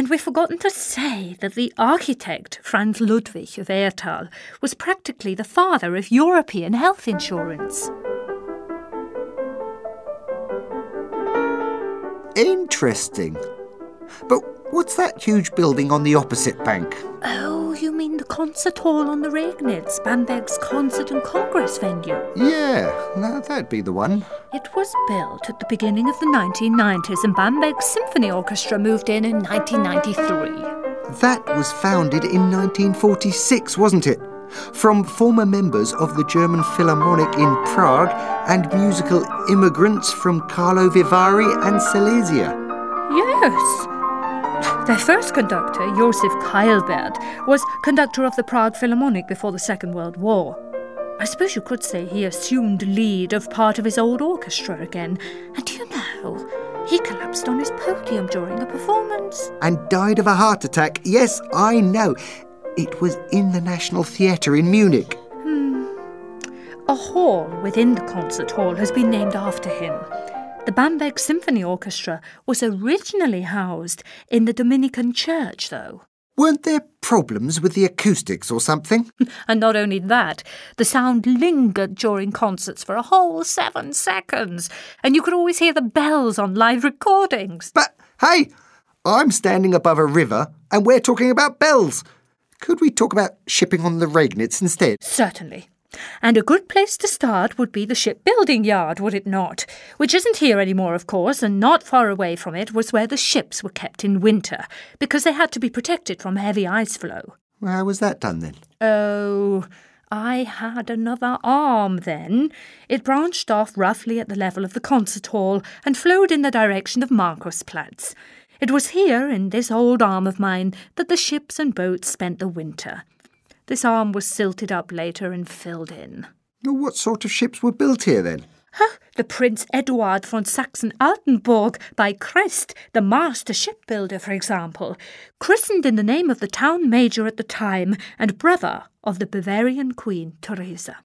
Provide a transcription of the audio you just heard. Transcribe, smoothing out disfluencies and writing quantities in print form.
And we've forgotten to say that the architect, Franz Ludwig of Erthal, was practically the father of European health insurance. Interesting. But what's that huge building on the opposite bank? Oh, you mean the concert hall on the Regnitz, Bamberg's concert and congress venue? Yeah, that'd be the one. It was built at the beginning of the 1990s and Bamberg's Symphony Orchestra moved in 1993. That was founded in 1946, wasn't it? From former members of the German Philharmonic in Prague and musical immigrants from Karlovy Vary and Silesia. Yes. Their first conductor, Josef Keilbert, was conductor of the Prague Philharmonic before the Second World War. I suppose you could say he assumed lead of part of his old orchestra again. And do you know, he collapsed on his podium during a performance. And died of a heart attack. Yes, I know. It was in the National Theatre in Munich. A hall within the concert hall has been named after him. The Bamberg Symphony Orchestra was originally housed in the Dominican church, though. Weren't there problems with the acoustics or something? And not only that, the sound lingered during concerts for a whole 7 seconds, and you could always hear the bells on live recordings. But, hey, I'm standing above a river and we're talking about bells. Could we talk about shipping on the Regnitz instead? Certainly. And a good place to start would be the shipbuilding yard, would it not? Which isn't here anymore, of course, and not far away from it was where the ships were kept in winter, because they had to be protected from heavy ice flow. Well, how was that done then? Oh, I had another arm then. It branched off roughly at the level of the concert hall and flowed in the direction of Markusplatz. It was here, in this old arm of mine, that the ships and boats spent the winter. This arm was silted up later and filled in. What sort of ships were built here then? The Prince Eduard von Sachsen-Altenburg by Crest, the master shipbuilder, for example, christened in the name of the town major at the time and brother of the Bavarian Queen Theresa.